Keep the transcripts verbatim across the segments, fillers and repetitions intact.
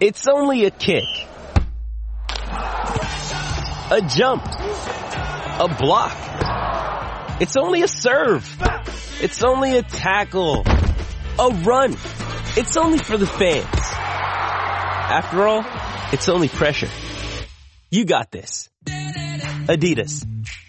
It's only a kick, a jump, a block. It's only a serve. It's only a tackle, a run. It's only for the fans. After all, it's only pressure. You got this. Adidas.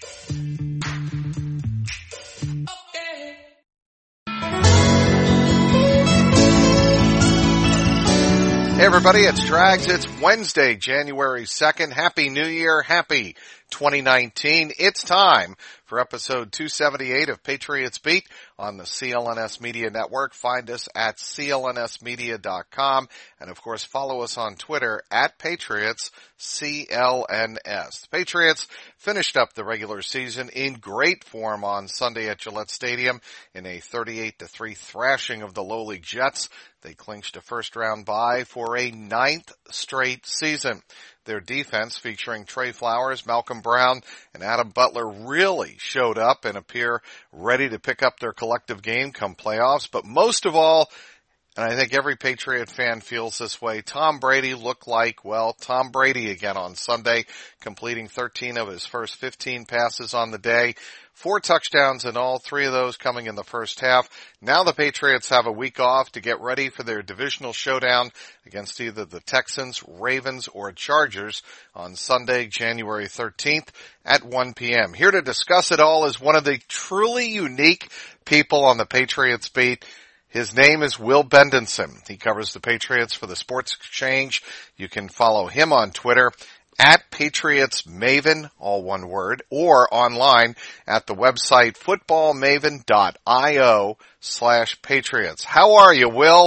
Hey everybody, it's Drags. It's Wednesday, January second. Happy New Year. Happy twenty nineteen. It's time for episode two seventy-eight of Patriots Beat on the C L N S Media Network. Find us at C L N S media dot com and of course follow us on Twitter at Patriots C L N S. The Patriots finished up the regular season in great form on Sunday at Gillette Stadium in a thirty-eight to three thrashing of the lowly Jets. They clinched a first-round bye for a ninth straight season. Their defense, featuring Trey Flowers, Malcolm Brown, and Adam Butler, really showed up and appear ready to pick up their collective game come playoffs. But most of all, and I think every Patriot fan feels this way, Tom Brady looked like, well, Tom Brady again on Sunday, completing thirteen of his first fifteen passes on the day. Four touchdowns in all, three of those coming in the first half. Now the Patriots have a week off to get ready for their divisional showdown against either the Texans, Ravens, or Chargers on Sunday, January thirteenth at one p.m. Here to discuss it all is one of the truly unique people on the Patriots Beat. His name is Will Bendenson. He covers the Patriots for the Sports Exchange. You can follow him on Twitter at Patriots Maven, all one word, or online at the website footballmaven.io slash Patriots. How are you, Will?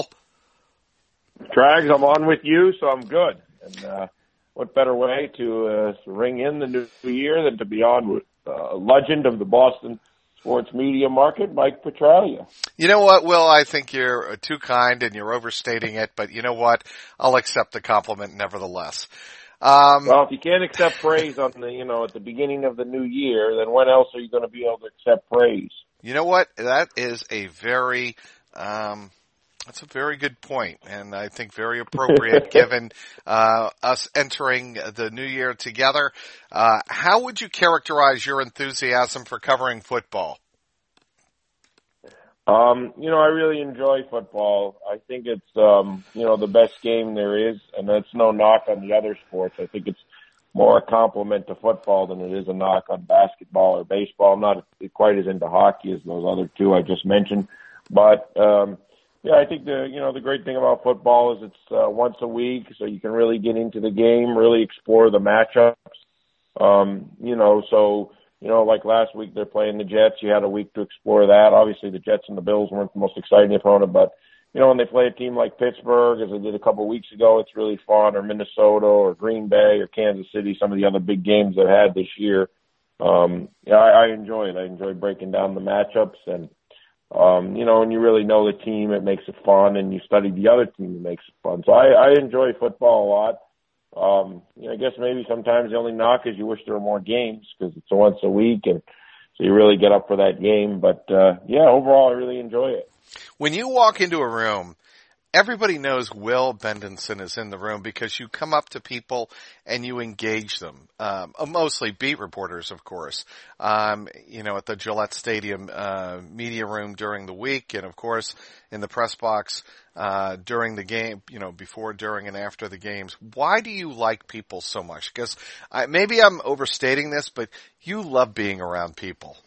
Trags, I'm on with you, so I'm good. And uh, what better way to uh, ring in the new year than to be on with uh, a legend of the Boston sports media market, Mike Petraglia. You know what, Will? I think you're too kind and you're overstating it, but you know what? I'll accept the compliment nevertheless. Um, well, if you can't accept praise on the, you know, at the beginning of the new year, then when else are you going to be able to accept praise? You know what? That is a very, um, that's a very good point, and I think very appropriate given uh, us entering the new year together. Uh, how would you characterize your enthusiasm for covering football? Um, you know, I really enjoy football. I think it's, um, you know, the best game there is, and that's no knock on the other sports. I think it's more a compliment to football than it is a knock on basketball or baseball. I'm not quite as into hockey as those other two I just mentioned. But, um, yeah, I think the, you know, the great thing about football is it's uh, once a week, so you can really get into the game, really explore the matchups. Um, you know, so... You know, like last week they're playing the Jets. You had a week to explore that. Obviously the Jets and the Bills weren't the most exciting opponent, but, you know, when they play a team like Pittsburgh, as they did a couple of weeks ago, it's really fun, or Minnesota or Green Bay or Kansas City, some of the other big games they've had this year. Um, yeah, I, I enjoy it. I enjoy breaking down the matchups, and, um, you know, when you really know the team, it makes it fun, and you study the other team, it makes it fun. So I, I enjoy football a lot. Um, you know, I guess maybe sometimes the only knock is you wish there were more games because it's once a week, and so you really get up for that game. But, uh, yeah, overall I really enjoy it. When you walk into a room, everybody knows Will Bendenson is in the room because you come up to people and you engage them. Um, mostly beat reporters, of course, um, you know, at the Gillette Stadium, uh, media room during the week. And of course, in the press box, uh, during the game, you know, before, during, and after the games. Why do you like people so much? Because I, maybe I'm overstating this, but you love being around people.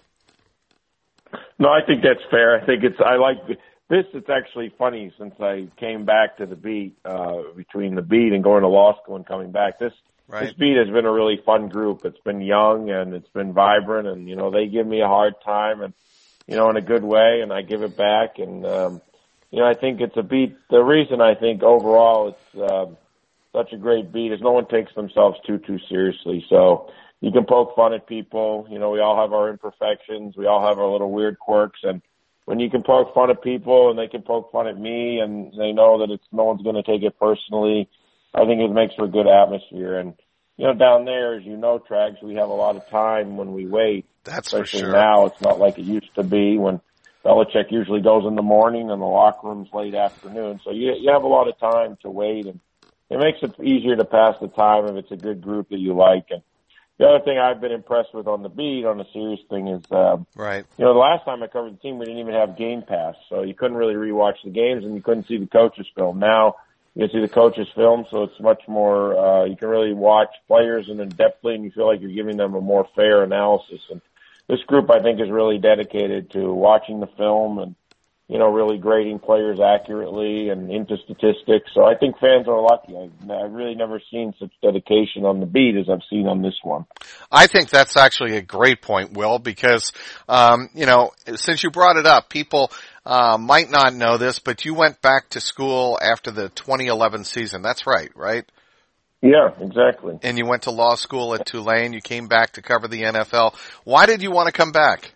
No, I think that's fair. I think it's, I like this. It's actually funny since I came back to the beat, uh, between the beat and going to law school and coming back. This, right. This beat has been a really fun group. It's been young and it's been vibrant, and, you know, they give me a hard time, and, you know, in a good way, and I give it back. And, um, you know, I think it's a beat. The reason I think overall it's, um, such a great beat is no one takes themselves too, too seriously. So you can poke fun at people. You know, we all have our imperfections. We all have our little weird quirks. And when you can poke fun at people and they can poke fun at me and they know that it's no one's going to take it personally, I think it makes for a good atmosphere. And, you know, down there, as you know, Trags, we have a lot of time when we wait. That's for Especially sure. now, it's not like it used to be when Belichick usually goes in the morning and the locker room's late afternoon. So you, you have a lot of time to wait and it makes it easier to pass the time if it's a good group that you like. And the other thing I've been impressed with on the beat, on the serious thing, is, um, right. you know, the last time I covered the team, we didn't even have Game Pass, so you couldn't really rewatch the games and you couldn't see the coaches' film. Now you can see the coaches' film, so it's much more, uh, you can really watch players and in-depthly, and you feel like you're giving them a more fair analysis. And this group, I think, is really dedicated to watching the film and, you know, really grading players accurately and into statistics. So I think fans are lucky. I've, I've really never seen such dedication on the beat as I've seen on this one. I think that's actually a great point, Will, because, um, you know, since you brought it up, people uh, might not know this, but you went back to school after the twenty eleven season. That's right, right? Yeah, exactly. And you went to law school at Tulane. You came back to cover the N F L. Why did you want to come back?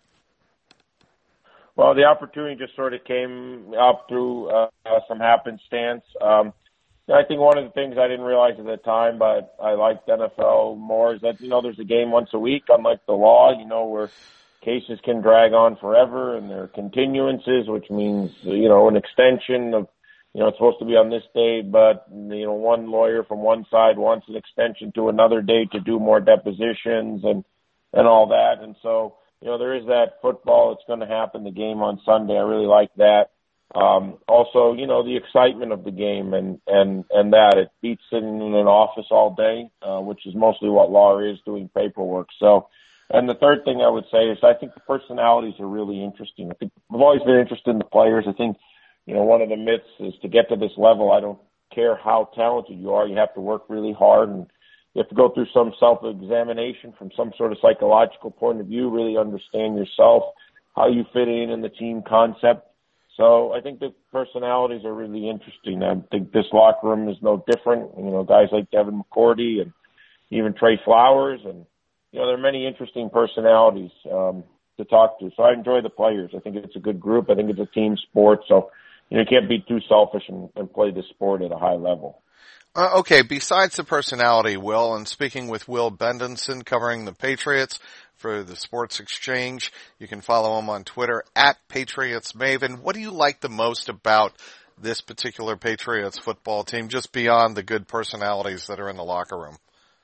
Well, the opportunity just sort of came up through uh, some happenstance. Um, I think one of the things I didn't realize at the time, but I liked N F L more, is that, you know, there's a game once a week, unlike the law, you know, where cases can drag on forever and there are continuances, which means, you know, an extension of, you know, it's supposed to be on this date, but, you know, one lawyer from one side wants an extension to another date to do more depositions and, and all that. And so, you know, there is that football. It's going to happen, the game on Sunday. I really like that. Um, also, you know, the excitement of the game and, and, and that. It beats sitting in an office all day, uh, which is mostly what law is, doing paperwork. So, and the third thing I would say is I think the personalities are really interesting. I think I've always been interested in the players. I think, you know, one of the myths is to get to this level, I don't care how talented you are, you have to work really hard and you have to go through some self-examination from some sort of psychological point of view, really understand yourself, how you fit in in the team concept. So I think the personalities are really interesting. I think this locker room is no different. You know, guys like Devin McCourty and even Trey Flowers. And, you know, there are many interesting personalities um, to talk to. So I enjoy the players. I think it's a good group. I think it's a team sport. So, you know, you can't be too selfish and, and play the sport at a high level. Uh, okay, besides the personality, Will, and speaking with Will Bendenson covering the Patriots for the Sports Exchange, you can follow him on Twitter at Patriots Maven. What do you like the most about this particular Patriots football team, just beyond the good personalities that are in the locker room?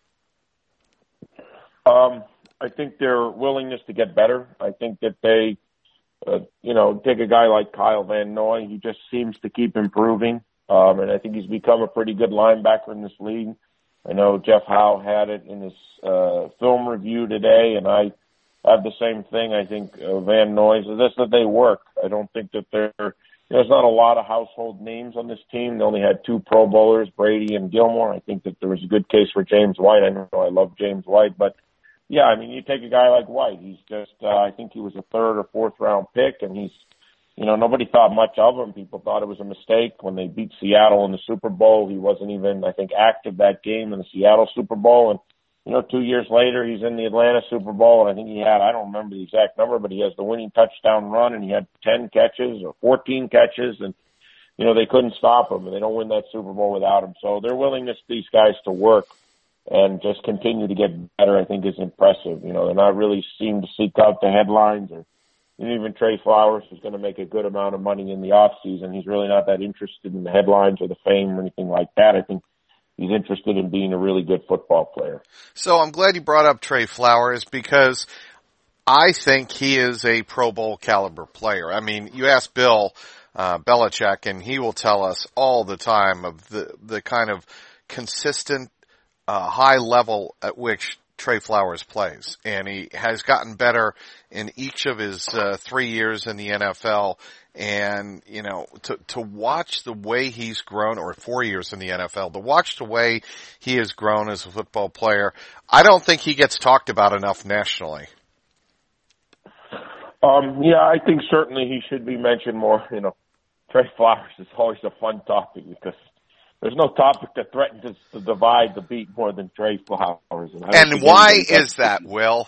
Um, I think their willingness to get better. I think that they, uh, you know, take a guy like Kyle Van Noy, he just seems to keep improving. Um, and I think he's become a pretty good linebacker in this league. I know Jeff Howe had it in his uh, film review today, and I have the same thing. I think uh, Van Noy is this that they work. I don't think that they're, you know, there's not a lot of household names on this team. They only had two Pro Bowlers, Brady and Gilmore. I think that there was a good case for James White. I know I love James White, but yeah, I mean, you take a guy like White. He's just, uh, I think he was a third or fourth round pick, and he's, you know, nobody thought much of him. People thought it was a mistake when they beat Seattle in the Super Bowl. He wasn't even, I think, active that game in the Seattle Super Bowl. And, you know, two years later, he's in the Atlanta Super Bowl, and I think he had, I don't remember the exact number, but he has the winning touchdown run, and he had ten catches or fourteen catches, and, you know, they couldn't stop him, and they don't win that Super Bowl without him. So their willingness for these guys to work and just continue to get better, I think, is impressive. You know, they're not really seem to seek out the headlines or, and even Trey Flowers is going to make a good amount of money in the off season. He's really not that interested in the headlines or the fame or anything like that. I think he's interested in being a really good football player. So I'm glad you brought up Trey Flowers because I think he is a Pro Bowl caliber player. I mean, you ask Bill uh, Belichick, and he will tell us all the time of the the kind of consistent uh, high level at which Trey Flowers plays, and he has gotten better in each of his uh, three years in the N F L. And, you know, to, to watch the way he's grown, or four years in the N F L, to watch the way he has grown as a football player, I don't think he gets talked about enough nationally. Um, yeah, I think certainly he should be mentioned more. You know, Trey Flowers is always a fun topic because there's no topic that threatens to divide the beat more than Trey Flowers. And, and why is that, Will?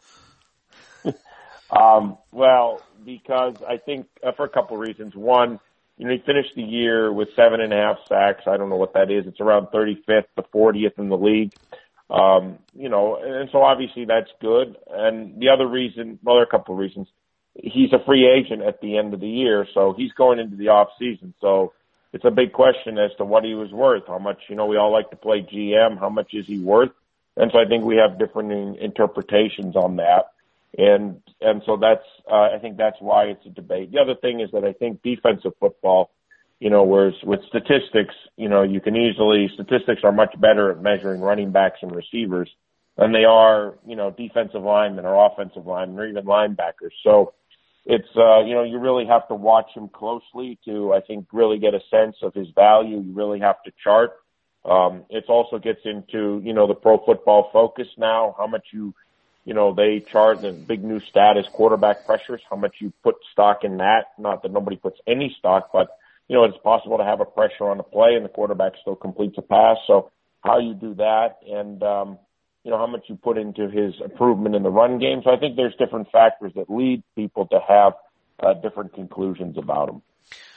um, well, because I think uh, for a couple of reasons. One, you know, he finished the year with seven and a half sacks. I don't know what that is. It's around thirty-fifth to fortieth in the league. Um, you know, and so obviously that's good. And the other reason, well, there are a couple of reasons. He's a free agent at the end of the year, so he's going into the off season. So it's a big question as to what he was worth. How much, you know, we all like to play G M. How much is he worth? And so I think we have different in, interpretations on that. And, and so that's, uh, I think that's why it's a debate. The other thing is that I think defensive football, you know, whereas with statistics, you know, you can easily, statistics are much better at measuring running backs and receivers than they are, you know, defensive linemen or offensive linemen or even linebackers. So it's, uh, you know, you really have to watch him closely to, I think, really get a sense of his value. You really have to chart. Um, it also gets into, you know, the Pro Football Focus now, how much you, you know, they chart the big new stat is quarterback pressures, how much you put stock in that. Not that nobody puts any stock, but, you know, it's possible to have a pressure on a play and the quarterback still completes a pass. So how you do that and, um, you know, how much you put into his improvement in the run game. So I think there's different factors that lead people to have uh, different conclusions about him.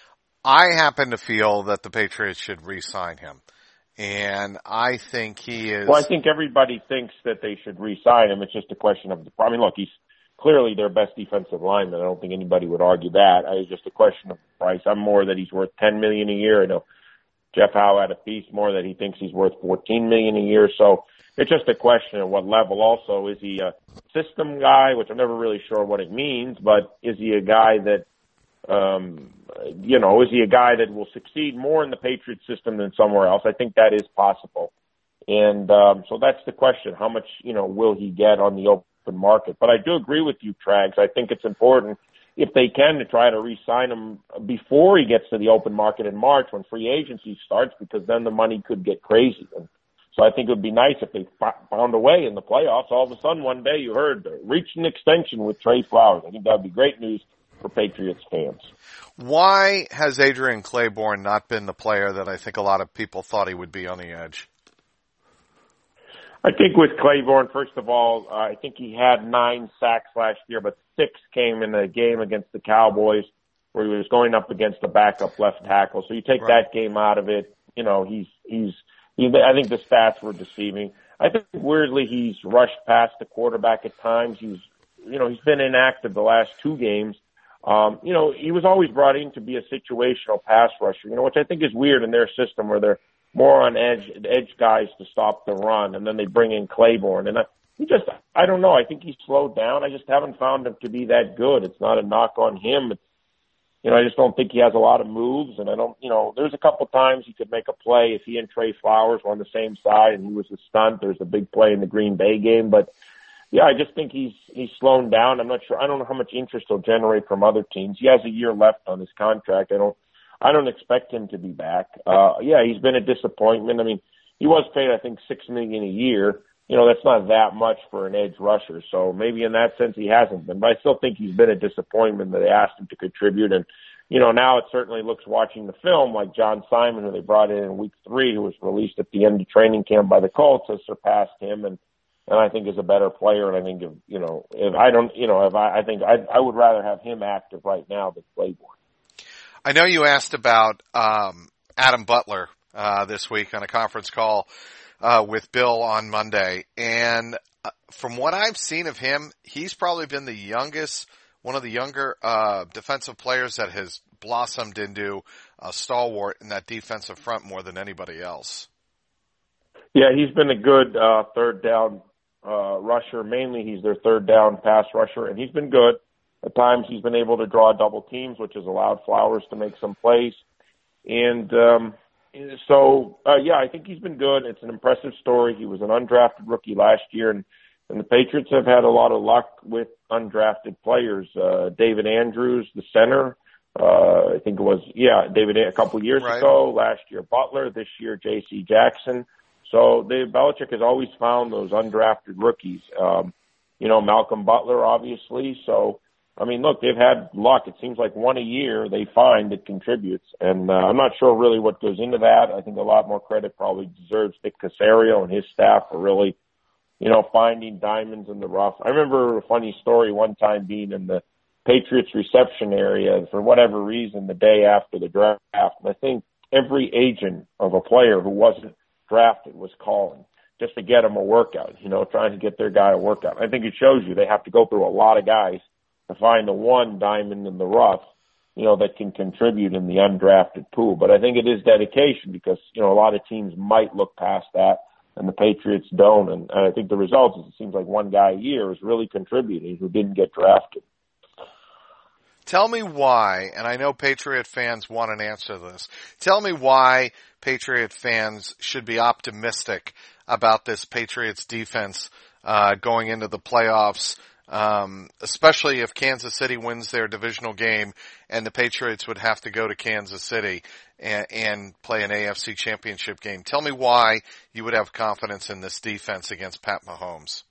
I happen to feel that the Patriots should re-sign him. And I think he is... Well, I think everybody thinks that they should re-sign him. It's just a question of the... I mean, look, he's clearly their best defensive lineman. I don't think anybody would argue that. It's just a question of price. I'm more that he's worth ten million dollars a year. I know Jeff Howe had a piece more that he thinks he's worth fourteen million dollars a year. So it's just a question of what level. Also, is he a system guy, which I'm never really sure what it means, but is he a guy that, um, you know, is he a guy that will succeed more in the Patriot system than somewhere else? I think that is possible. And um, so that's the question. How much, you know, will he get on the open market? But I do agree with you, Trags. I think it's important, if they can, to try to re-sign him before he gets to the open market in March when free agency starts, because then the money could get crazy. And so I think it would be nice if they found a way in the playoffs. All of a sudden, one day you heard, reach an extension with Trey Flowers. I think that would be great news for Patriots fans. Why has Adrian Clayborn not been the player that I think a lot of people thought he would be on the edge? I think with Clayborn, first of all, uh, I think he had nine sacks last year, but six came in a game against the Cowboys where he was going up against a backup left tackle. So you take right. that game out of it, you know, he's, he's, he, I think the stats were deceiving. I think weirdly he's rushed past the quarterback at times. He's, you know, he's been inactive the last two games. Um, you know, he was always brought in to be a situational pass rusher, you know, which I think is weird in their system where they're more on edge, edge guys to stop the run, and then they bring in Clayborn. And I, he just, I don't know, I think he's slowed down. I just haven't found him to be that good. It's not a knock on him. It's, you know, I just don't think he has a lot of moves, and I don't, you know, there's a couple times he could make a play if he and Trey Flowers were on the same side and he was a stunt. There's a big play in the Green Bay game, but yeah, I just think he's, he's slowing down. I'm not sure. I don't know how much interest he'll generate from other teams. He has a year left on his contract. I don't, I don't expect him to be back. Uh, yeah, he's been a disappointment. I mean, he was paid, I think, six million dollars a year. You know, that's not that much for an edge rusher. So maybe in that sense he hasn't been. But I still think he's been a disappointment that they asked him to contribute. And, you know, now it certainly looks, watching the film, like John Simon, who they brought in in week three, who was released at the end of training camp by the Colts, has surpassed him. And, and I think is a better player. And I think, if, you know, if I don't, you know, if I, I think I, I would rather have him active right now than Clayborn. I know you asked about um, Adam Butler uh, this week on a conference call uh, with Bill on Monday, and uh, from what I've seen of him, he's probably been the youngest, one of the younger uh, defensive players that has blossomed into a stalwart in that defensive front more than anybody else. Yeah, he's been a good uh, third down uh, rusher. Mainly, he's their third down pass rusher, and he's been good. At times he's been able to draw double teams, which has allowed Flowers to make some plays. And um, so, uh, yeah, I think he's been good. It's an impressive story. He was an undrafted rookie last year, and, and the Patriots have had a lot of luck with undrafted players. Uh, David Andrews, the center, uh, I think it was, yeah, David a couple of years right. ago. Last year, Butler. This year, J C Jackson. So Dave Belichick has always found those undrafted rookies. Um, you know, Malcolm Butler, obviously. So, I mean, look, they've had luck. It seems like one a year they find that contributes. And uh, I'm not sure really what goes into that. I think a lot more credit probably deserves Dick Caserio and his staff for really, you know, finding diamonds in the rough. I remember a funny story one time being in the Patriots reception area for whatever reason the day after the draft. And I think every agent of a player who wasn't drafted was calling just to get him a workout, you know, trying to get their guy a workout. I think it shows you they have to go through a lot of guys to find the one diamond in the rough, you know, that can contribute in the undrafted pool. But I think it is dedication because, you know, a lot of teams might look past that and the Patriots don't. And, and I think the result is it seems like one guy a year is really contributing who didn't get drafted. Tell me why, and I know Patriot fans want an answer to this, tell me why Patriot fans should be optimistic about this Patriots defense uh going into the playoffs, um, especially if Kansas City wins their divisional game and the Patriots would have to go to Kansas City and, and play an A F C championship game. Tell me why you would have confidence in this defense against Pat Mahomes.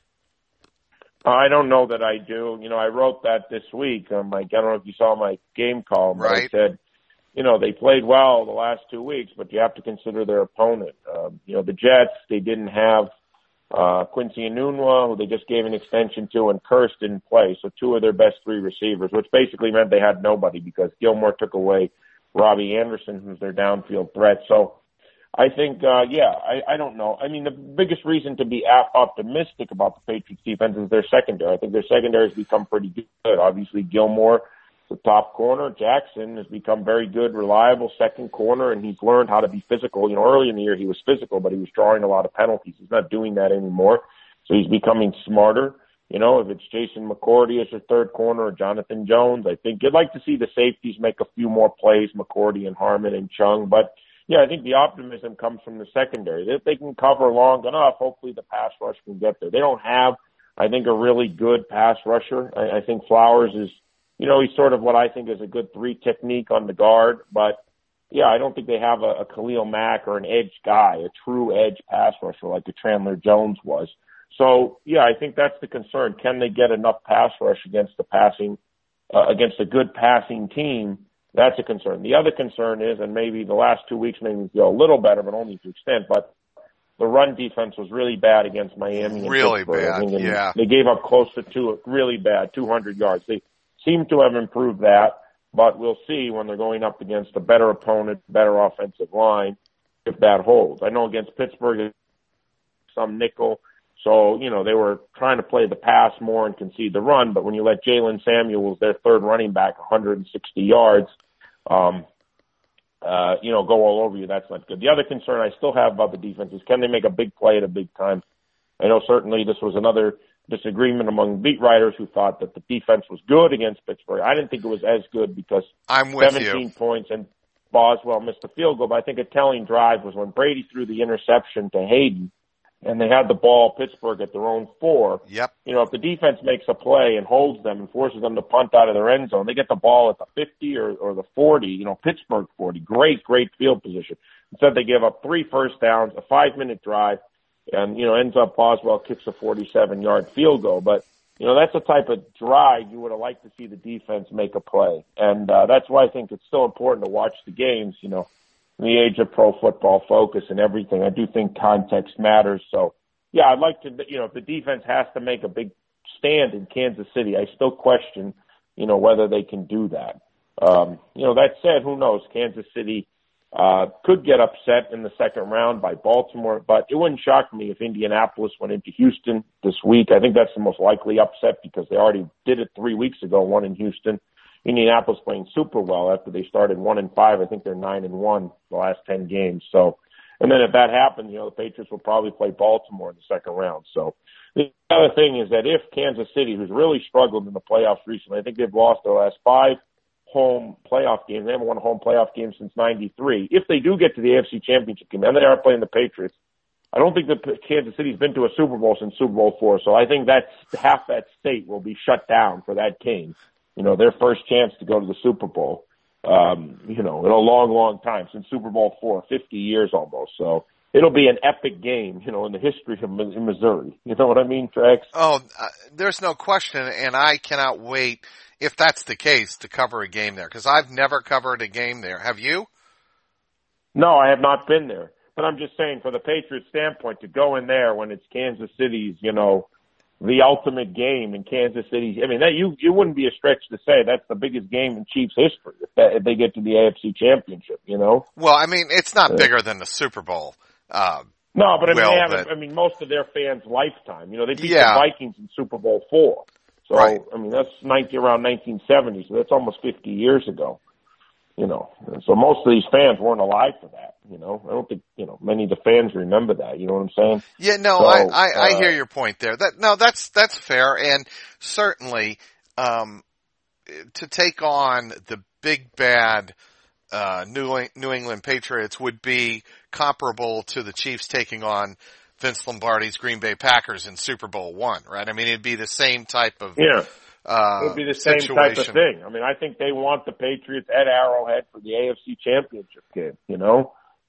I don't know that I do. You know, I wrote that this week. Um, like, I don't know if you saw my game column, but right. I said, you know, they played well the last two weeks, but you have to consider their opponent. Um, you know, the Jets, they didn't have uh, Quincy Enunwa, who they just gave an extension to, and Kearse didn't play. So two of their best three receivers, which basically meant they had nobody because Gilmore took away Robbie Anderson, who's their downfield threat. So I think, uh, yeah, I, I don't know. I mean, the biggest reason to be optimistic about the Patriots defense is their secondary. I think their secondary has become pretty good. Obviously, Gilmore, the top corner. Jackson has become very good, reliable second corner, and he's learned how to be physical. You know, early in the year he was physical, but he was drawing a lot of penalties. He's not doing that anymore. So he's becoming smarter. You know, if it's Jason McCourty as your third corner or Jonathan Jones, I think you'd like to see the safeties make a few more plays, McCourty and Harmon and Chung, but yeah, I think the optimism comes from the secondary. If they can cover long enough, hopefully the pass rush can get there. They don't have, I think, a really good pass rusher. I, I think Flowers is, you know, he's sort of what I think is a good three technique on the guard. But, yeah, I don't think they have a, a Khalil Mack or an edge guy, a true edge pass rusher like the Chandler Jones was. So, yeah, I think that's the concern. Can they get enough pass rush against the passing, uh, against a good passing team? That's a concern. The other concern is, and maybe the last two weeks made me feel a little better, but only to extent, but the run defense was really bad against Miami. And really Pittsburgh. bad, I think, yeah. They gave up close to two, really bad, two hundred yards. They seem to have improved that, but we'll see when they're going up against a better opponent, better offensive line, if that holds. I know against Pittsburgh, some nickel, so, you know, they were trying to play the pass more and concede the run, but when you let Jalen Samuels, their third running back, one hundred sixty yards, Um, uh, you know, go all over you. That's not good. The other concern I still have about the defense is can they make a big play at a big time? I know certainly this was another disagreement among beat writers who thought that the defense was good against Pittsburgh. I didn't think it was as good because I'm with seventeen you. points and Boswell missed the field goal. But I think a telling drive was when Brady threw the interception to Hayden and they had the ball, Pittsburgh, at their own four. Yep. You know, if the defense makes a play and holds them and forces them to punt out of their end zone, they get the ball at the fifty or, or the forty, you know, Pittsburgh forty. Great, great field position. Instead, they give up three first downs, a five-minute drive, and, you know, ends up Boswell kicks a forty-seven-yard field goal. But, you know, that's the type of drive you would have liked to see the defense make a play. And uh, that's why I think it's still important to watch the games, you know, in the age of pro football focus and everything. I do think context matters. So, yeah, I'd like to, you know, if the defense has to make a big stand in Kansas City, I still question, you know, whether they can do that. Um, you know, that said, who knows? Kansas City uh, could get upset in the second round by Baltimore, but it wouldn't shock me if Indianapolis went into Houston this week. I think that's the most likely upset because they already did it three weeks ago, one in Houston. Indianapolis playing super well after they started one and five. I think they're nine and one the last ten games. So, and then if that happens, you know, the Patriots will probably play Baltimore in the second round. So the other thing is that if Kansas City, who's really struggled in the playoffs recently, I think they've lost their last five home playoff games. They haven't won a home playoff game since ninety-three. If they do get to the A F C Championship game, and they are playing the Patriots, I don't think that Kansas City's been to a Super Bowl since Super Bowl four. So I think that's half that state will be shut down for that game. You know, their first chance to go to the Super Bowl, um, you know, in a long, long time, since Super Bowl four, fifty years almost. So it'll be an epic game, you know, in the history of Missouri. You know what I mean, Trax? Oh, uh, there's no question, and I cannot wait, if that's the case, to cover a game there, because I've never covered a game there. Have you? No, I have not been there. But I'm just saying, for the Patriots' standpoint, to go in there when it's Kansas City's, you know, the ultimate game in Kansas City. I mean, that you you wouldn't be a stretch to say that's the biggest game in Chiefs history if, that, if they get to the A F C Championship. You know. Well, I mean, it's not uh, bigger than the Super Bowl. Uh, no, but I mean, well, they have. but, I mean, most of their fans' lifetime. You know, they beat yeah. the Vikings in Super Bowl four. So, right. I mean, that's nineteen, around nineteen seventy, so that's almost fifty years ago. You know, and so most of these fans weren't alive for that. You know, I don't think, you know, many of the fans remember that. You know what I'm saying? Yeah, no, so, I, I, uh, I hear your point there. That, no, that's, that's fair. And certainly, um, to take on the big bad, uh, New, New England Patriots would be comparable to the Chiefs taking on Vince Lombardi's Green Bay Packers in Super Bowl one, right? I mean, it'd be the same type of, yeah. Uh, it would be the same situation. type of thing. I mean, I think they want the Patriots at Arrowhead for the A F C Championship game, you know?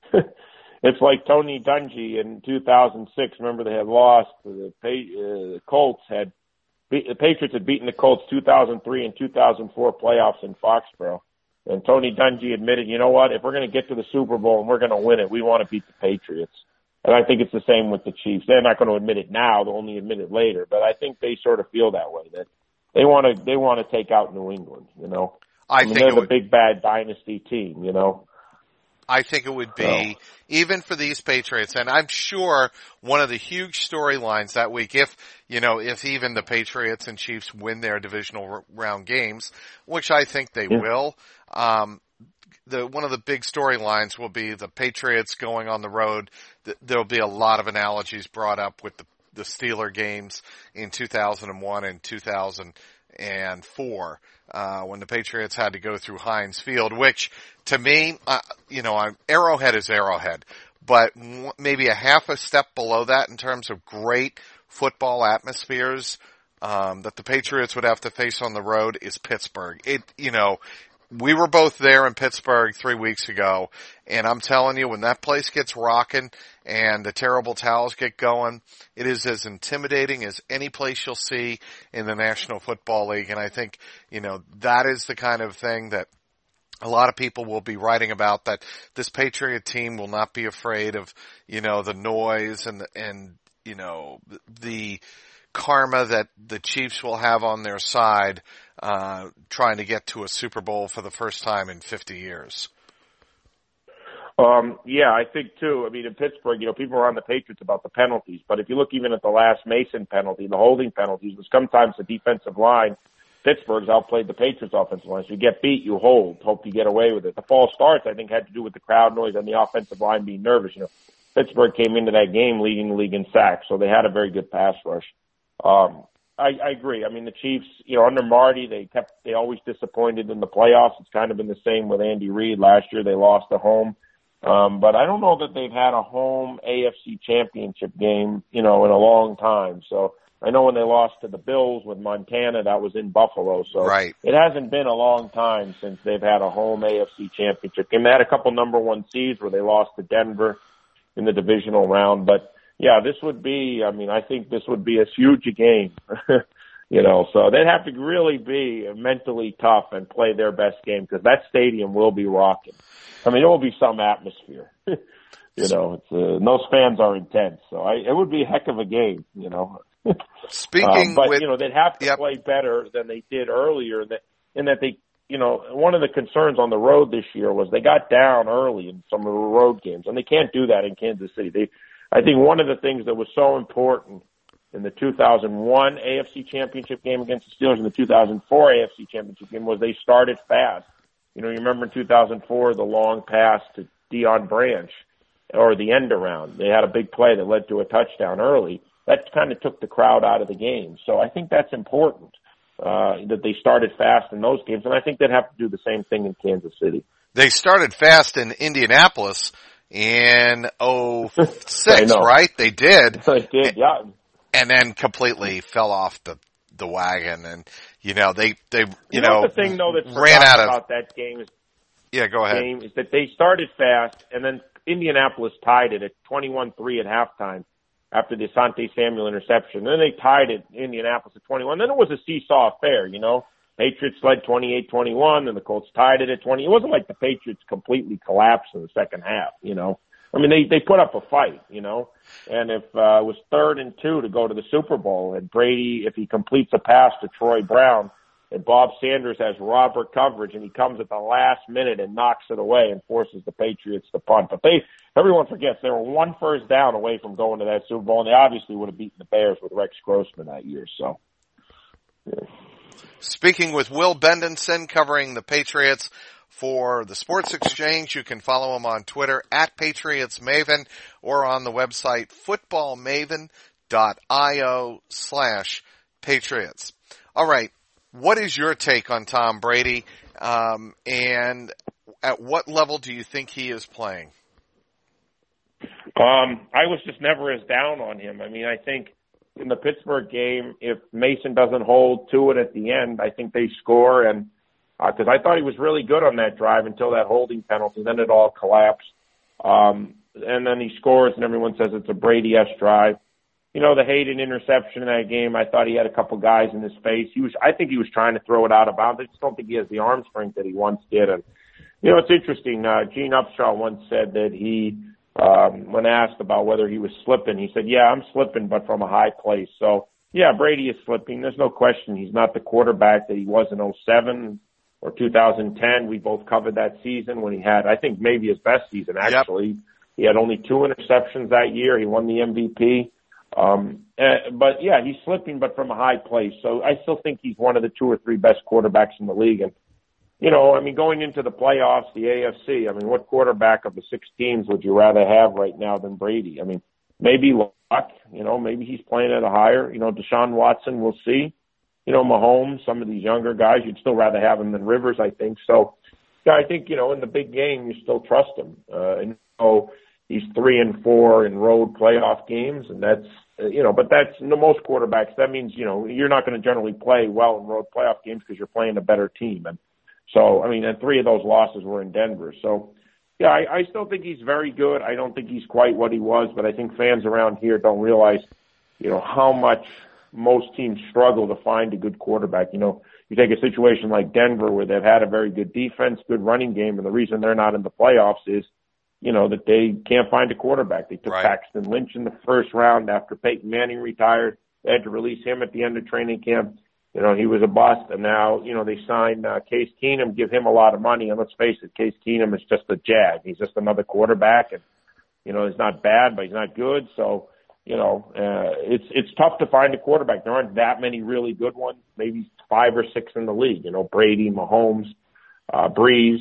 It's like Tony Dungy in two thousand six. Remember, they had lost. The, uh, the Colts had beat, the Patriots had beaten the Colts two thousand three and two thousand four playoffs in Foxborough. And Tony Dungy admitted, you know what, if we're going to get to the Super Bowl and we're going to win it, we want to beat the Patriots. And I think it's the same with the Chiefs. They're not going to admit it now. They'll only admit it later. But I think they sort of feel that way, that They want to. They want to take out New England. You know, I, I mean, think they're it the would, big bad dynasty team. You know, I think it would be, so. even for these Patriots, and I'm sure one of the huge storylines that week, if you know, if even the Patriots and Chiefs win their divisional round games, which I think they yeah. will. Um, the one of the big storylines will be the Patriots going on the road. There'll be a lot of analogies brought up with the the Steeler games in two thousand one and two thousand four, uh, when the Patriots had to go through Heinz Field, which to me, uh, you know, I'm, Arrowhead is Arrowhead, but w- maybe a half a step below that in terms of great football atmospheres, um, that the Patriots would have to face on the road is Pittsburgh. It, you know, we were both there in Pittsburgh three weeks ago, and I'm telling you, when that place gets rocking and the terrible towels get going, it is as intimidating as any place you'll see in the National Football League. And I think, you know, that is the kind of thing that a lot of people will be writing about, that this Patriot team will not be afraid of, you know, the noise and, and, you know, the karma that the Chiefs will have on their side, uh, trying to get to a Super Bowl for the first time in fifty years. Um, yeah, I think too. I mean, in Pittsburgh, you know, people are on the Patriots about the penalties, but if you look even at the last Mason penalty, the holding penalties, was sometimes the defensive line, Pittsburgh's outplayed the Patriots' offensive line. So you get beat, you hold, hope you get away with it. The false starts, I think, had to do with the crowd noise and the offensive line being nervous. You know, Pittsburgh came into that game leading the league in sacks, so they had a very good pass rush. Um, I, I agree. I mean, the Chiefs, you know, under Marty, they kept, they always disappointed in the playoffs. It's kind of been the same with Andy Reid. Last year, they lost at home. Um, but I don't know that they've had a home A F C championship game, you know, in a long time. So I know when they lost to the Bills with Montana, that was in Buffalo. So right. It hasn't been a long time since they've had a home A F C championship game. They had a couple number one seeds where they lost to Denver in the divisional round. But yeah, this would be, I mean, I think this would be as huge a game, you know, so they'd have to really be mentally tough and play their best game, because that stadium will be rocking. I mean, it will be some atmosphere, you know, it's, uh, those fans are intense. So I, it would be a heck of a game, you know. Speaking um, but, with, you know, they'd have to yep. play better than they did earlier, in that, in that they, you know, one of the concerns on the road this year was they got down early in some of the road games, and they can't do that in Kansas City. They, I think one of the things that was so important in the two thousand one A F C Championship game against the Steelers and the two thousand four A F C Championship game was they started fast. You know, you remember in two thousand four, the long pass to Deion Branch, or the end around. They had a big play that led to a touchdown early. That kind of took the crowd out of the game. So I think that's important, uh, that they started fast in those games. And I think they'd have to do the same thing in Kansas City. They started fast in Indianapolis in oh six, right? They did. They did, yeah. And then completely fell off the, the wagon. And, you know, they, they, you, you know, know the thing though that ran out of, about that game is, yeah, go ahead. game is that they started fast, and then Indianapolis tied it at twenty-one three at halftime after the Asante Samuel interception. Then they tied it, Indianapolis, at twenty-one. Then it was a seesaw affair, you know. Patriots led twenty-eight twenty-one, and the Colts tied it at twenty. It wasn't like the Patriots completely collapsed in the second half, you know. I mean, they, they put up a fight, you know. And if uh, it was third and two to go to the Super Bowl, and Brady, if he completes a pass to Troy Brown, and Bob Sanders has Robert coverage, and he comes at the last minute and knocks it away and forces the Patriots to punt. But they, everyone forgets they were one first down away from going to that Super Bowl, and they obviously would have beaten the Bears with Rex Grossman that year. So, Speaking with Will Bendenson, covering the Patriots for the Sports Exchange. You can follow him on Twitter at PatriotsMaven or on the website footballmaven.io slash Patriots. All right. What is your take on Tom Brady? Um, and at what level do you think he is playing? Um, I was just never as down on him. I mean, I think in the Pittsburgh game, if Mason doesn't hold to it at the end, I think they score. And because uh, I thought he was really good on that drive until that holding penalty, then it all collapsed. Um, and then he scores, and everyone says it's a Brady-esque drive. You know, the Hayden interception in that game, I thought he had a couple guys in his face. He was, I think he was trying to throw it out of bounds. I just don't think he has the arm strength that he once did. And you know, it's interesting. Uh, Gene Upshaw once said that he, um, when asked about whether he was slipping, he said, "Yeah, I'm slipping, but from a high place." So yeah, Brady is slipping. There's no question. He's not the quarterback that he was in oh seven or two thousand ten. We both covered that season when he had, I think, maybe his best season, actually. Yep. He had only two interceptions that year. He won the M V P. Um, uh, but yeah, he's slipping, but from a high place. So I still think he's one of the two or three best quarterbacks in the league. And, you know, I mean, going into the playoffs, the A F C, I mean, what quarterback of the six teams would you rather have right now than Brady? I mean, maybe Luck, you know, maybe he's playing at a higher, you know, Deshaun Watson, we'll see. You know, Mahomes, some of these younger guys, you'd still rather have him than Rivers, I think. So, yeah, I think, you know, in the big game, you still trust him. Uh, and so he's three and four in road playoff games, and that's, uh, you know, but that's the most quarterbacks. That means, you know, you're not going to generally play well in road playoff games because you're playing a better team. And so, I mean, and three of those losses were in Denver. So, yeah, I, I still think he's very good. I don't think he's quite what he was, but I think fans around here don't realize, you know, how much most teams struggle to find a good quarterback. You know, you take a situation like Denver where they've had a very good defense, good running game, and the reason they're not in the playoffs is, you know, that they can't find a quarterback. They took right. Paxton Lynch in the first round after Peyton Manning retired. They had to release him at the end of training camp. You know, he was a bust, and now, you know, they signed uh, Case Keenum, give him a lot of money, and let's face it, Case Keenum is just a jag. He's just another quarterback, and, you know, he's not bad, but he's not good, so, you know, uh, it's it's tough to find a quarterback. There aren't that many really good ones, maybe five or six in the league, you know, Brady, Mahomes, uh, Breeze,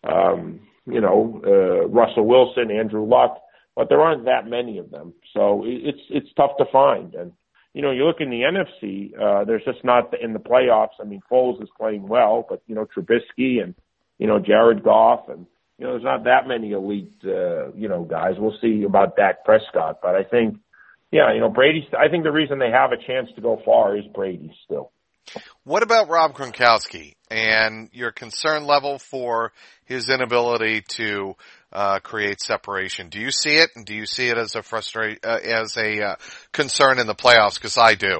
um, you know, uh, Russell Wilson, Andrew Luck, but there aren't that many of them, so it's it's tough to find, and you know, you look in the N F C, uh, there's just not the, in the playoffs. I mean, Foles is playing well, but, you know, Trubisky and, you know, Jared Goff and, you know, there's not that many elite, uh, you know, guys. We'll see about Dak Prescott. But I think, yeah, you know, Brady, I think the reason they have a chance to go far is Brady still. What about Rob Gronkowski and your concern level for his inability to uh create separation? Do you see it, and do you see it as a frustrate uh, as a uh, concern in the playoffs? Because I do.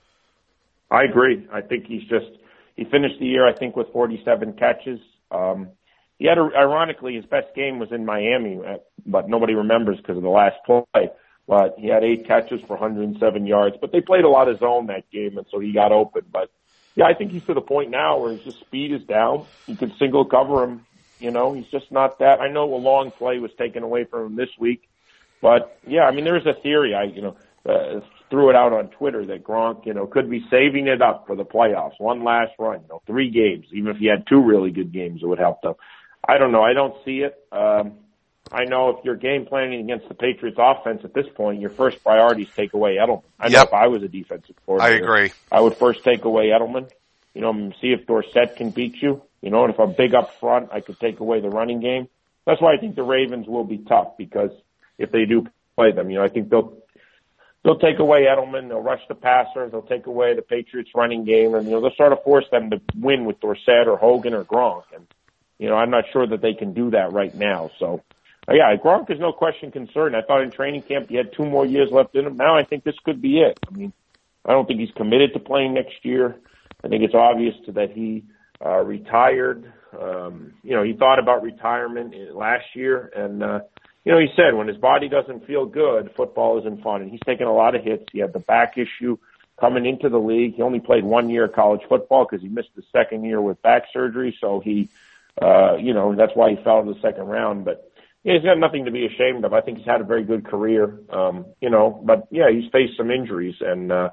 I agree. I think he's just he finished the year, I think, with forty-seven catches. Um, he had, a, ironically, his best game was in Miami, but nobody remembers because of the last play. But he had eight catches for one hundred seven yards. But they played a lot of zone that game, and so he got open. But yeah, I think he's to the point now where his just speed is down. You can single cover him. You know, he's just not that. I know a long play was taken away from him this week, but yeah, I mean, there is a theory. I, you know, uh, threw it out on Twitter that Gronk, you know, could be saving it up for the playoffs. One last run, you know, three games. Even if he had two really good games, it would help them. I don't know. I don't see it. Um, I know if you're game planning against the Patriots offense at this point, your first priority is take away Edelman. I know yep. if I was a defensive coordinator, I agree. I would first take away Edelman. You know, see if Dorsett can beat you. You know, and if I'm big up front, I could take away the running game. That's why I think the Ravens will be tough, because if they do play them, you know, I think they'll they'll take away Edelman, they'll rush the passer, they'll take away the Patriots running game, and, you know, they'll sort of force them to win with Dorsett or Hogan or Gronk. And, you know, I'm not sure that they can do that right now. So, uh, yeah, Gronk is no question concerned. I thought in training camp he had two more years left in him. Now I think this could be it. I mean, I don't think he's committed to playing next year. I think it's obvious to that he uh, retired. Um, you know, he thought about retirement last year, and, uh, you know, he said when his body doesn't feel good, football isn't fun. And he's taken a lot of hits. He had the back issue coming into the league. He only played one year of college football because he missed the second year with back surgery. So he, uh, you know, that's why he fell in the second round. But yeah, he's got nothing to be ashamed of. I think he's had a very good career, um, you know, but yeah, he's faced some injuries, and, uh,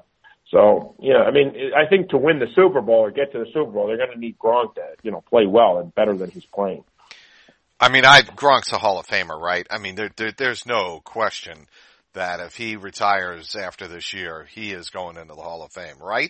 So, yeah, I mean, I think to win the Super Bowl or get to the Super Bowl, they're going to need Gronk to, you know, play well and better than he's playing. I mean, I Gronk's a Hall of Famer, right? I mean, there, there, there's no question that if he retires after this year, he is going into the Hall of Fame, right?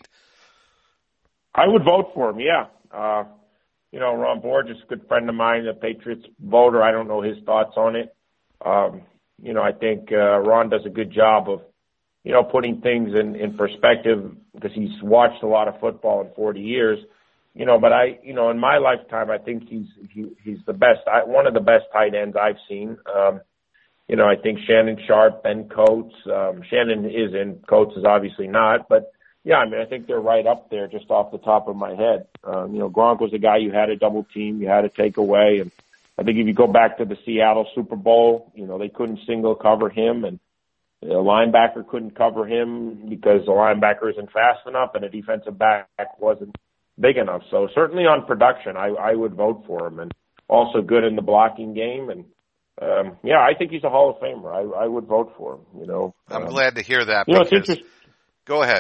I would vote for him, yeah. Uh, you know, Ron Borges, a good friend of mine, a Patriots voter. I don't know his thoughts on it. Um, you know, I think uh, Ron does a good job of, you know, putting things in, in perspective because he's watched a lot of football in forty years. You know, but I, you know, in my lifetime, I think he's he, he's the best, I, one of the best tight ends I've seen. Um, you know, I think Shannon Sharp, Ben Coates, um, Shannon is in, Coates is obviously not, but yeah, I mean, I think they're right up there just off the top of my head. Um, you know, Gronk was a guy you had to double team, you had to take away, and I think if you go back to the Seattle Super Bowl, you know, they couldn't single cover him, and the linebacker couldn't cover him because the linebacker isn't fast enough, and the defensive back wasn't big enough. So certainly on production, I, I would vote for him, and also good in the blocking game. And um, yeah, I think he's a Hall of Famer. I, I would vote for him. You know, I'm um, glad to hear that. You know, it's because... interesting. Go ahead.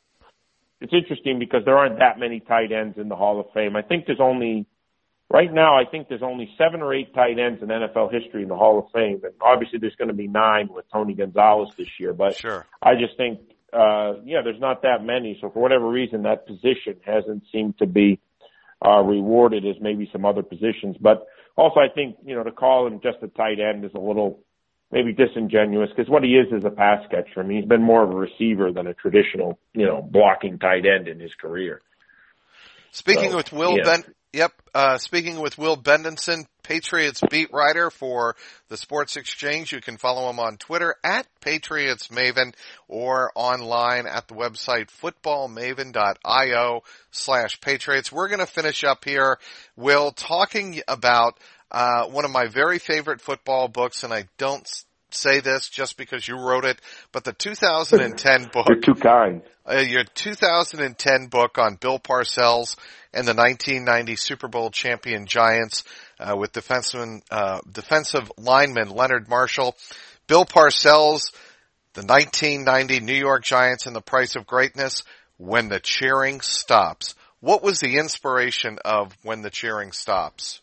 It's interesting because there aren't that many tight ends in the Hall of Fame. I think there's only right now. I think there's only seven or eight tight ends in N F L history in the Hall of Fame, and obviously there's going to be nine with Tony Gonzalez this year. But sure. I just think. Uh, yeah, there's not that many. So for whatever reason, that position hasn't seemed to be uh, rewarded as maybe some other positions. But also, I think, you know, to call him just a tight end is a little maybe disingenuous because what he is is a pass catcher. I mean, he's been more of a receiver than a traditional, you know, blocking tight end in his career. Speaking so, with Will yeah. Ben, yep. Uh, speaking with Will Bendenson, Patriots beat writer for the Sports Exchange. You can follow him on Twitter at Patriots Maven or online at the website footballmaven.io slash Patriots. We're going to finish up here, Will, talking about uh, one of my very favorite football books, and I don't say this just because you wrote it, but the two thousand ten book. You're too kind. Uh, your two thousand ten book on Bill Parcells and the nineteen ninety Super Bowl champion Giants uh, with defenseman, uh, defensive lineman Leonard Marshall. Bill Parcells, the nineteen ninety New York Giants and the Price of Greatness, When the Cheering Stops. What was the inspiration of When the Cheering Stops?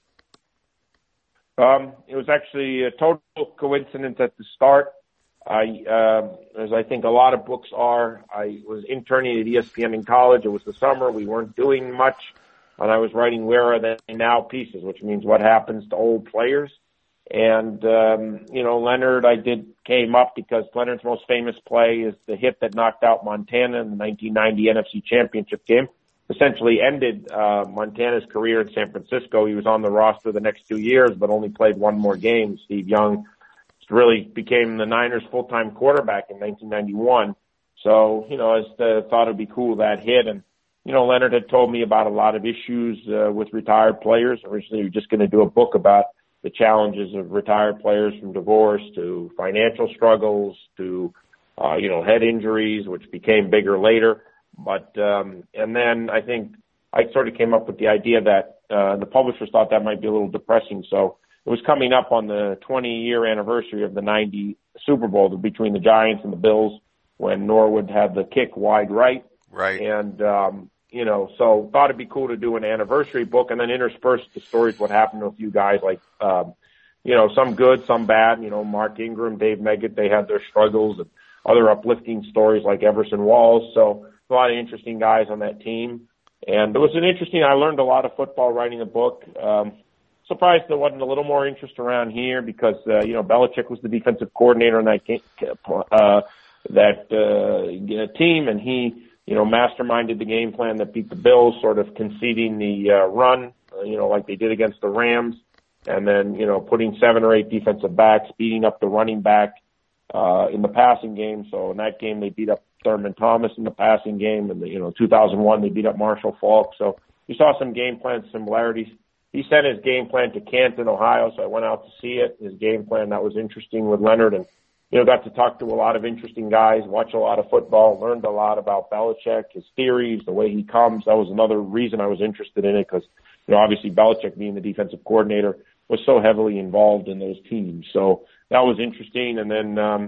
Um, it was actually a total coincidence at the start. I, uh, as I think a lot of books are, I was interning at E S P N in college. It was the summer. We weren't doing much. And I was writing Where Are They Now pieces, which means what happens to old players. And, um, you know, Leonard, I did, came up because Leonard's most famous play is the hit that knocked out Montana in the nineteen ninety N F C Championship game. Essentially ended uh, Montana's career in San Francisco. He was on the roster the next two years, but only played one more game. Steve Young really became the Niners' full-time quarterback in nineteen ninety-one. So, you know, I just, uh, thought it'd be cool that hit. And, you know, Leonard had told me about a lot of issues uh, with retired players. Originally, we were just going to do a book about the challenges of retired players, from divorce to financial struggles to, uh, you know, head injuries, which became bigger later. But, um, and then I think I sort of came up with the idea that, uh, the publishers thought that might be a little depressing. So it was coming up on the twenty year anniversary of the ninety Super Bowl between the Giants and the Bills when Norwood had the kick wide right. Right. And, um, you know, so thought it'd be cool to do an anniversary book and then intersperse the stories, what happened to a few guys like, um, you know, some good, some bad, you know, Mark Ingram, Dave Meggett, they had their struggles, and other uplifting stories like Everson Walls. So, a lot of interesting guys on that team. And it was an interesting, I learned a lot of football writing a book. Um, surprised there wasn't a little more interest around here because, uh, you know, Belichick was the defensive coordinator on that game, uh, that, uh, team. And he, you know, masterminded the game plan that beat the Bills, sort of conceding the, uh, run, uh, you know, like they did against the Rams. And then, you know, putting seven or eight defensive backs, beating up the running back, uh, in the passing game. So in that game, they beat up Thurman Thomas in the passing game, and the, you know, two thousand one they beat up Marshall Faulk. So you saw some game plan similarities. He sent his game plan to Canton, Ohio, so I went out to see it. His game plan, that was interesting with Leonard, and you know, got to talk to a lot of interesting guys, watch a lot of football, learned a lot about Belichick, his theories, the way he comes. That was another reason I was interested in it because, you know, obviously Belichick being the defensive coordinator was so heavily involved in those teams. So that was interesting. And then, um,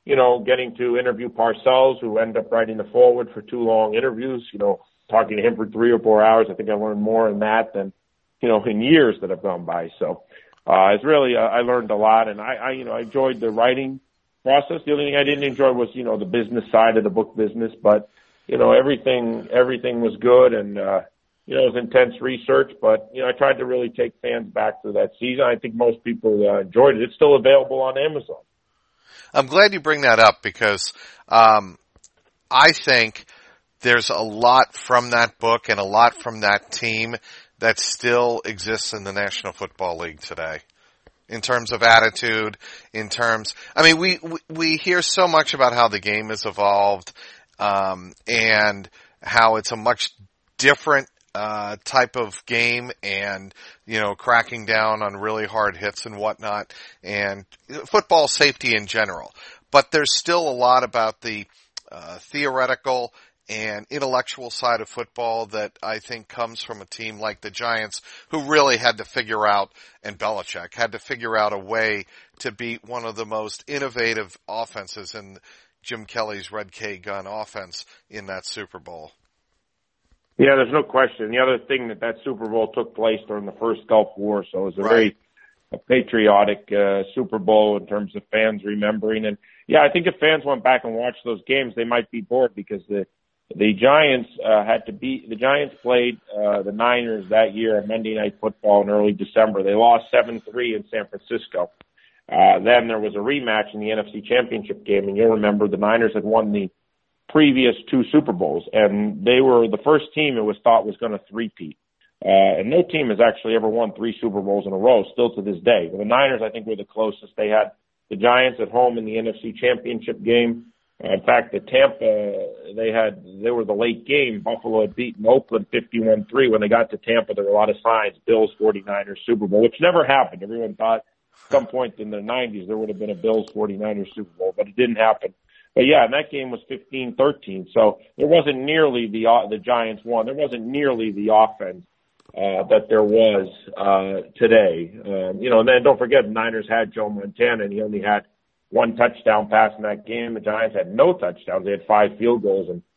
you know, getting to interview Parcells, who ended up writing the foreword for two long interviews, you know, talking to him for three or four hours. I think I learned more in that than, you know, in years that have gone by. So, uh, it's really, uh, I learned a lot, and I, I, you know, I enjoyed the writing process. The only thing I didn't enjoy was, you know, the business side of the book business, but, you know, everything, everything was good, and, uh, you know, it was intense research, but, you know, I tried to really take fans back to that season. I think most people uh, enjoyed it. It's still available on Amazon. I'm glad you bring that up because, um, I think there's a lot from that book and a lot from that team that still exists in the National Football League today. In terms of attitude, in terms, I mean, we, we, we hear so much about how the game has evolved, um, and how it's a much different, uh, type of game and, you know, cracking down on really hard hits and whatnot, and football safety in general. But there's still a lot about the, uh, theoretical and intellectual side of football that I think comes from a team like the Giants, who really had to figure out, and Belichick had to figure out a way to beat one of the most innovative offenses in Jim Kelly's Red K gun offense in that Super Bowl. Yeah, there's no question. The other thing that that Super Bowl took place during the first Gulf War, so it was a right. very a patriotic uh, Super Bowl in terms of fans remembering. And yeah, I think if fans went back and watched those games, they might be bored because the The Giants uh, had to beat, the Giants played uh, the Niners that year on Monday Night Football in early December. They lost seven three in San Francisco. Uh, then there was a rematch in the N F C Championship game, and you'll remember the Niners had won the previous two Super Bowls, and they were the first team it was thought was going to three-peat. Uh, and no team has actually ever won three Super Bowls in a row, still to this day. But the Niners, I think, were the closest. They had the Giants at home in the N F C Championship game. In fact, the Tampa, they had, they were the late game. Buffalo had beaten Oakland fifty-one three. When they got to Tampa, there were a lot of signs, Bills forty-niners Super Bowl, which never happened. Everyone thought at some point in the nineties there would have been a Bills forty-niners Super Bowl, but it didn't happen. But yeah, and that game was fifteen thirteen. So there wasn't nearly the, uh, the Giants won. There wasn't nearly the offense, uh, that there was, uh, today. Um, you know, and then don't forget the Niners had Joe Montana, and he only had one touchdown pass in that game. The Giants had no touchdowns. They had five field goals. And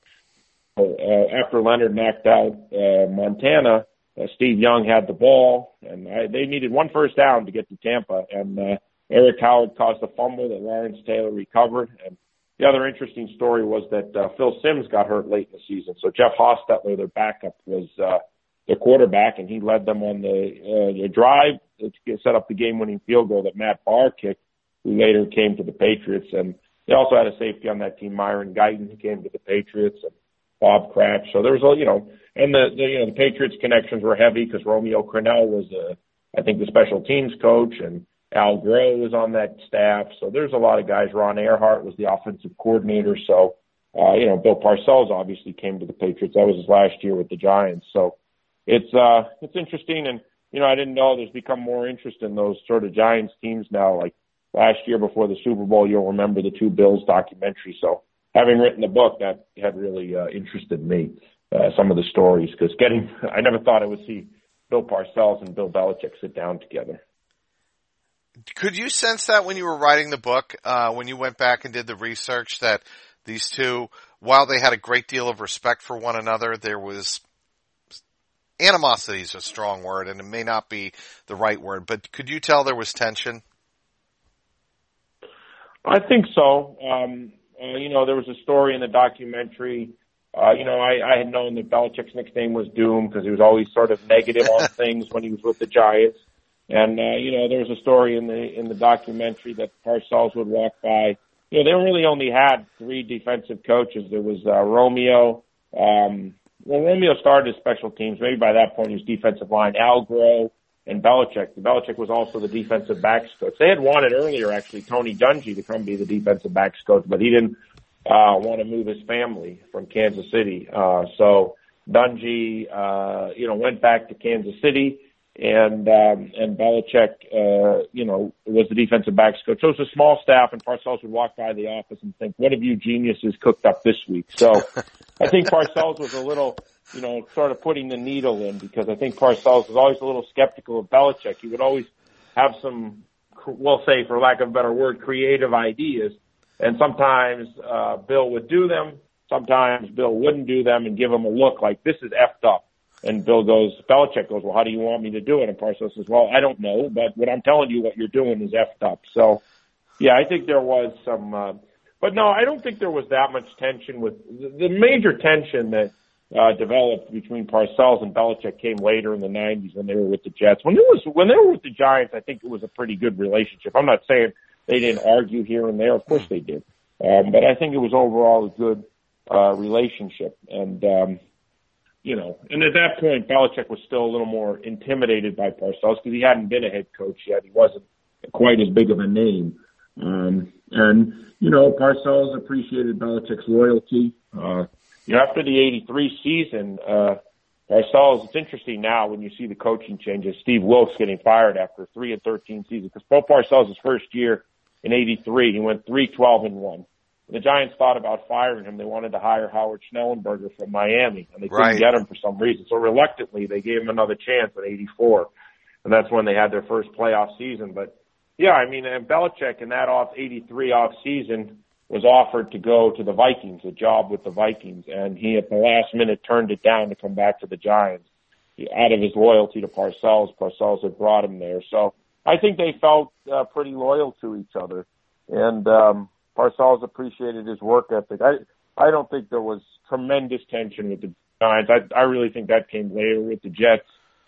uh, after Leonard knocked out uh, Montana, uh, Steve Young had the ball, and I, they needed one first down to get to Tampa. And uh, Eric Howard caused a fumble that Lawrence Taylor recovered. And the other interesting story was that uh, Phil Simms got hurt late in the season. So Jeff Hostetler, their backup, was uh, their quarterback, and he led them on the, uh, the drive to set up the game-winning field goal that Matt Barr kicked, who later came to the Patriots. And they also had a safety on that team, Myron Guyton, who came to the Patriots, and Bob Cratch. So there was a, you know, and the, the you know, the Patriots connections were heavy because Romeo Crennel was, uh, I think, the special teams coach, and Al Gray was on that staff. So there's a lot of guys. Ron Earhart was the offensive coordinator. So, uh, you know, Bill Parcells obviously came to the Patriots. That was his last year with the Giants. So it's, uh, it's interesting. And, you know, I didn't know there's become more interest in those sort of Giants teams now. Like, last year before the Super Bowl, you'll remember the Two Bills documentary. So having written the book, that had really uh, interested me, uh, some of the stories, because getting, I never thought I would see Bill Parcells and Bill Belichick sit down together. Could you sense that when you were writing the book, uh, when you went back and did the research, that these two, while they had a great deal of respect for one another, there was, animosity is a strong word, and it may not be the right word, but could you tell there was tension? I think so. Um, uh, you know, there was a story in the documentary. Uh, you know, I, I had known that Belichick's nickname was Doom because he was always sort of negative on things when he was with the Giants. And, uh, you know, there was a story in the in the documentary that Parcells would walk by. You know, they really only had three defensive coaches. There was uh, Romeo. Um, well, Romeo started as special teams. Maybe by that point he was defensive line. Al Groh. And Belichick. Belichick was also the defensive backs coach. They had wanted earlier, actually, Tony Dungy to come be the defensive backs coach, but he didn't uh, want to move his family from Kansas City. Uh, so Dungy, uh, you know, went back to Kansas City, and um, and Belichick, uh, you know, was the defensive backs coach. So it was a small staff, and Parcells would walk by the office and think, "What have you geniuses cooked up this week?" So I think Parcells was a little, you know, sort of putting the needle in, because I think Parcells was always a little skeptical of Belichick. He would always have some, we'll say, for lack of a better word, creative ideas. And sometimes uh, Bill would do them. Sometimes Bill wouldn't do them and give him a look like, this is effed up. And Bill goes, Belichick goes, well, how do you want me to do it? And Parcells says, well, I don't know, but what I'm telling you, what you're doing is effed up. So, yeah, I think there was some, uh, but no, I don't think there was that much tension with, the major tension that uh, developed between Parcells and Belichick came later in the nineties when they were with the Jets. When it was, when they were with the Giants, I think it was a pretty good relationship. I'm not saying they didn't argue here and there. Of course they did. Um, but I think it was overall a good uh, relationship. And, um, you know, and at that point, Belichick was still a little more intimidated by Parcells because he hadn't been a head coach yet. He wasn't quite as big of a name. Um, and, you know, Parcells appreciated Belichick's loyalty. Uh, you know, after the eighty-three season, uh, Parcells, it's interesting now when you see the coaching changes, Steve Wilkes getting fired after three and thirteen seasons, because Bill Parcells' first year in eighty-three, he went three twelve and one. The Giants thought about firing him. They wanted to hire Howard Schnellenberger from Miami, and they couldn't Right. get him for some reason. So reluctantly, they gave him another chance in eighty-four, and that's when they had their first playoff season. But yeah, I mean, and Belichick in that off eighty-three off season was offered to go to the Vikings, a job with the Vikings, and he at the last minute turned it down to come back to the Giants. He, out of his loyalty to Parcells, Parcells had brought him there. So I think they felt uh, pretty loyal to each other, and um, Parcells appreciated his work ethic. I I don't think there was tremendous tension with the Giants. I I really think that came later with the Jets.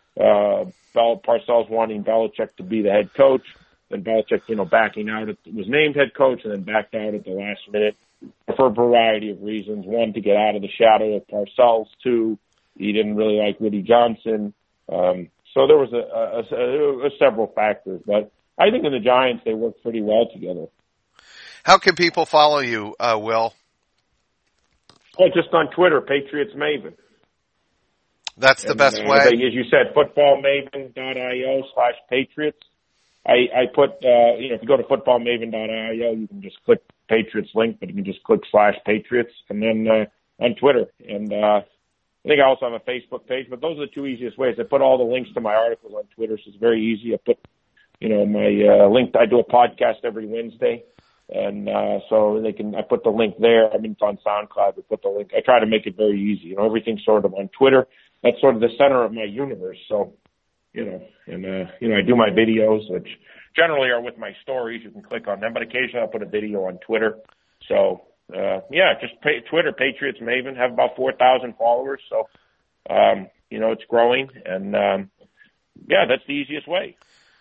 Uh, Bel- Parcells wanting Belichick to be the head coach, then Belichick, you know, backing out. At, was named head coach and then backed out at the last minute for a variety of reasons. One, to get out of the shadow of Parcells. Two, he didn't really like Woody Johnson. Um, so there was a, a, a, a several factors, but I think in the Giants they worked pretty well together. How can people follow you, uh, Will? Oh, just on Twitter, Patriots Maven. That's the and, best uh, way. As you said, footballmaven.io slash Patriots. I, I put, uh, you know, if you go to footballmaven.io, you can just click Patriots link, but you can just click slash Patriots, and then uh, on Twitter. And uh, I think I also have a Facebook page, but those are the two easiest ways. I put all the links to my articles on Twitter, so it's very easy. I put, you know, my uh, link. I do a podcast every Wednesday. And, uh, so they can, I put the link there. I mean, it's on SoundCloud. I put the link. I try to make it very easy. You know, everything's sort of on Twitter. That's sort of the center of my universe. So, you know, and, uh, you know, I do my videos, which generally are with my stories. You can click on them, but occasionally I'll put a video on Twitter. So, uh, yeah, just pay, Twitter, Patriots Maven, have about four thousand followers. So, um, you know, it's growing. And, um, yeah, that's the easiest way.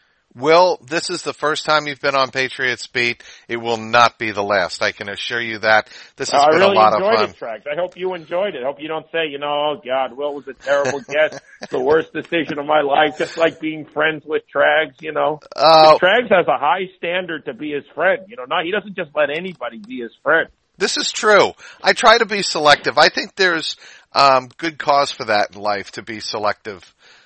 Will, this is the first time you've been on Patriots Beat. It will not be the last. I can assure you that. This has uh, been really a lot of fun. I really enjoyed it, Trags. I hope you enjoyed it. I hope you don't say, you know, oh, God, Will was a terrible guest. It's the worst decision of my life, just like being friends with Trags, you know. Uh, Trags has a high standard to be his friend. You know, not, he doesn't just let anybody be his friend. This is true. I try to be selective. I think there's um, good cause for that in life, to be selective.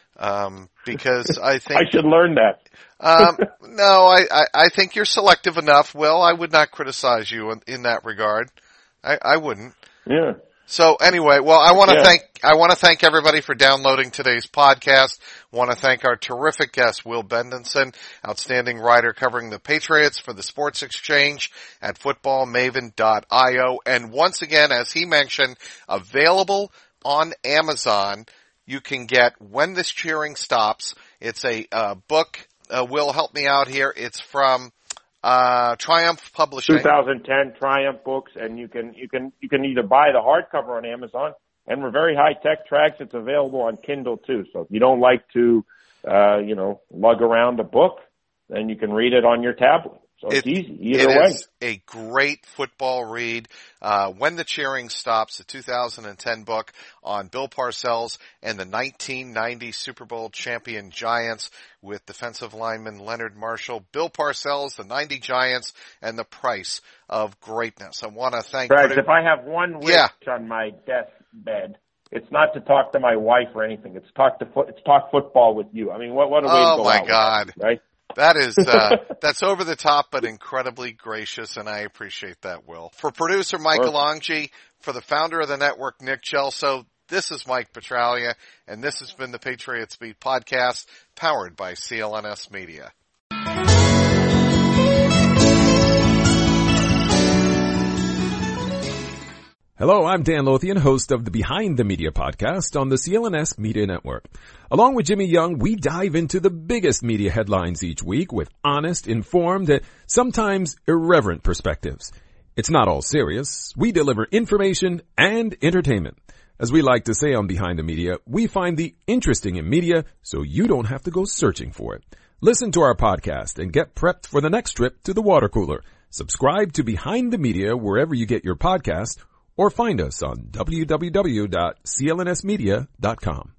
Um, because I think I should learn that. um, no, I, I, I think you're selective enough. Will, I would not criticize you in, in that regard. I, I wouldn't. Yeah. So anyway, well, I want to Yeah. thank, I want to thank everybody for downloading today's podcast. Want to thank our terrific guest, Will Bendenson, outstanding writer covering the Patriots for the Sports Exchange at football maven dot io. And once again, as he mentioned, available on Amazon. You can get When This Cheering Stops. It's a uh, book. Uh, Will, help me out here. It's from uh Triumph Publishing. twenty ten Triumph Books, and you can you can you can either buy the hardcover on Amazon, and we're very high tech. Trags, it's available on Kindle too. So if you don't like to, uh, you know, lug around a book, then you can read it on your tablet. So it's It, easy either it way. is a great football read. Uh, When the Cheering Stops, a two thousand ten book on Bill Parcells and the nineteen ninety Super Bowl champion Giants with defensive lineman Leonard Marshall. Bill Parcells, the ninety Giants, and the price of greatness. I want to thank. Trags, if I have one wish Yeah. on my deathbed, it's not to talk to my wife or anything. It's talk to foot. It's talk football with you. I mean, what what a way Oh to go my out with God. that, right? That is, uh, that's over the top, but incredibly gracious, and I appreciate that, Will. For producer Michael Longi, for the founder of the network, Nick Gelso, this is Mike Petralia, and this has been the Patriots Beat podcast, powered by C L N S Media. Hello, I'm Dan Lothian, host of the Behind the Media podcast on the C L N S Media Network. Along with Jimmy Young, we dive into the biggest media headlines each week with honest, informed, and sometimes irreverent perspectives. It's not all serious. We deliver information and entertainment. As we like to say on Behind the Media, we find the interesting in media so you don't have to go searching for it. Listen to our podcast and get prepped for the next trip to the water cooler. Subscribe to Behind the Media wherever you get your podcast, or find us on w w w dot c l n s media dot com.